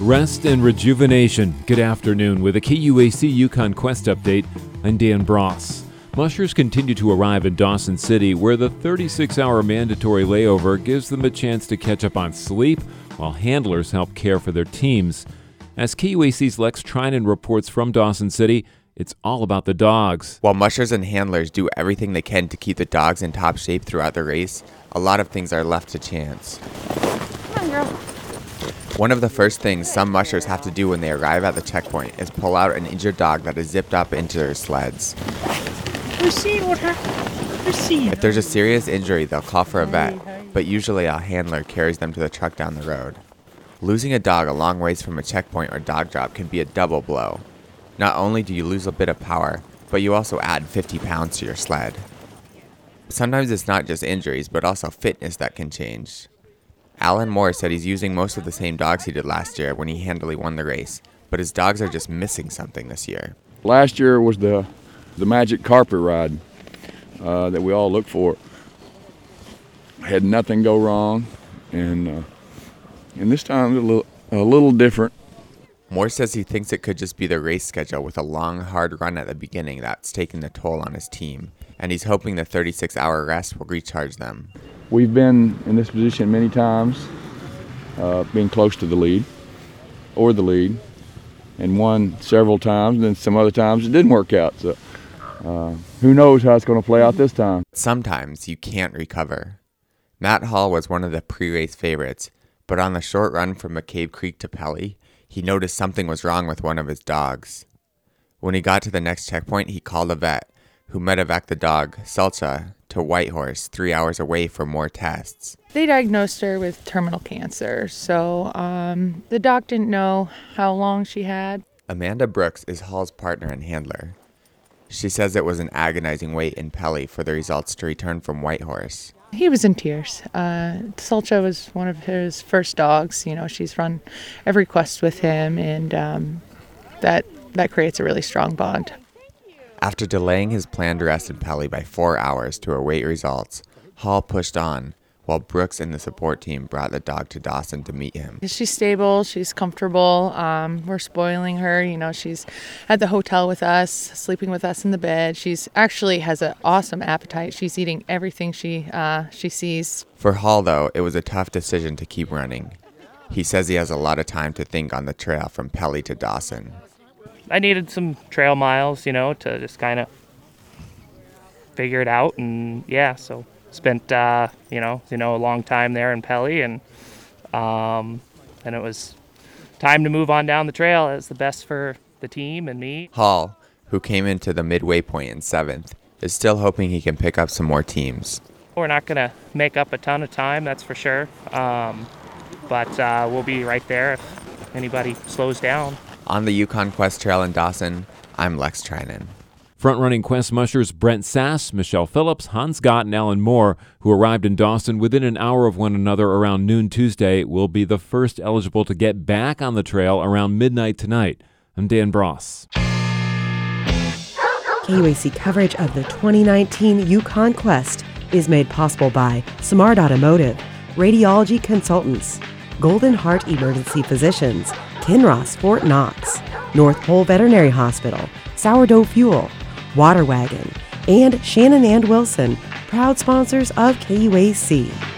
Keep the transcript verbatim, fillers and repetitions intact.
Rest and rejuvenation. Good afternoon. With a K U A C Yukon Quest update, I'm Dan Bross. Mushers continue to arrive in Dawson City, where the thirty-six hour mandatory layover gives them a chance to catch up on sleep, while handlers help care for their teams. As K U A C's Lex Trinan reports from Dawson City, it's all about the dogs. While mushers and handlers do everything they can to keep the dogs in top shape throughout the race, a lot of things are left to chance. Come on, girl. One of the first things some mushers have to do when they arrive at the checkpoint is pull out an injured dog that is zipped up into their sleds. We're seeing what happened. We're seeing. If there's a serious injury, they'll call for a vet, but usually a handler carries them to the truck down the road. Losing a dog a long ways from a checkpoint or dog drop can be a double blow. Not only do you lose a bit of power, but you also add fifty pounds to your sled. Sometimes it's not just injuries, but also fitness that can change. Alan Moore said he's using most of the same dogs he did last year when he handily won the race, but his dogs are just missing something this year. Last year was the the magic carpet ride uh, that we all look for. Had nothing go wrong, and uh, and this time a little a little different. Moore says he thinks it could just be the race schedule with a long, hard run at the beginning that's taking the toll on his team, and he's hoping the thirty-six hour rest will recharge them. We've been in this position many times, uh, being close to the lead, or the lead, and won several times, and then some other times it didn't work out. So uh, who knows how it's going to play out this time. Sometimes you can't recover. Matt Hall was one of the pre-race favorites, but on the short run from McCabe Creek to Pelly, he noticed something was wrong with one of his dogs. When he got to the next checkpoint, he called a vet, who medevaced the dog, Salcha, to Whitehorse, three hours away for more tests. They diagnosed her with terminal cancer, so um, the doc didn't know how long she had. Amanda Brooks is Hall's partner and handler. She says it was an agonizing wait in Pelly for the results to return from Whitehorse. He was in tears. Uh, Salcha was one of his first dogs. You know, she's run every quest with him, and um, that that creates a really strong bond. After delaying his planned rest in Pelly by four hours to await results, Hall pushed on, while Brooks and the support team brought the dog to Dawson to meet him. She's stable. She's comfortable. Um, we're spoiling her. You know, she's at the hotel with us, sleeping with us in the bed. She's actually has an awesome appetite. She's eating everything she uh, she sees. For Hall, though, it was a tough decision to keep running. He says he has a lot of time to think on the trail from Pelly to Dawson. I needed some trail miles, you know, to just kind of figure it out, and yeah, so spent uh, you know, you know, a long time there in Pelly, and um, and it was time to move on down the trail. It was the best for the team and me. Hall, who came into the midway point in seventh, is still hoping he can pick up some more teams. We're not going to make up a ton of time, that's for sure, um, but uh, we'll be right there if anybody slows down. On the Yukon Quest Trail in Dawson, I'm Lex Trinan. Front-running Quest mushers Brent Sass, Michelle Phillips, Hans Gott, and Alan Moore, who arrived in Dawson within an hour of one another around noon Tuesday, will be the first eligible to get back on the trail around midnight tonight. I'm Dan Bross. K U A C coverage of the twenty nineteen Yukon Quest is made possible by Smart Automotive, Radiology Consultants, Golden Heart Emergency Physicians, Kinross Fort Knox, North Pole Veterinary Hospital, Sourdough Fuel, Water Wagon, and Shannon and Wilson, proud sponsors of K U A C.